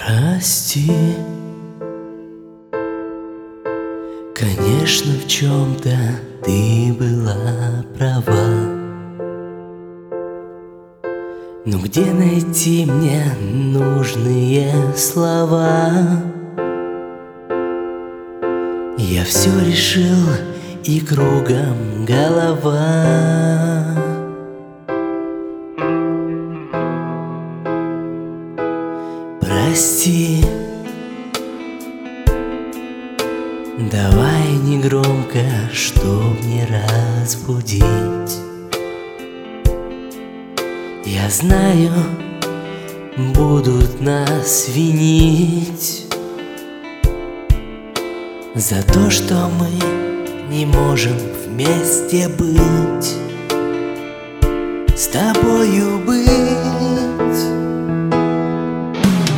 Прости, конечно, в чем-то ты была права, но где найти мне нужные слова? Я все решил, и кругом голова. Прости, давай негромко, чтоб не разбудить. Я знаю, будут нас винить за то, что мы не можем вместе быть, с тобою быть.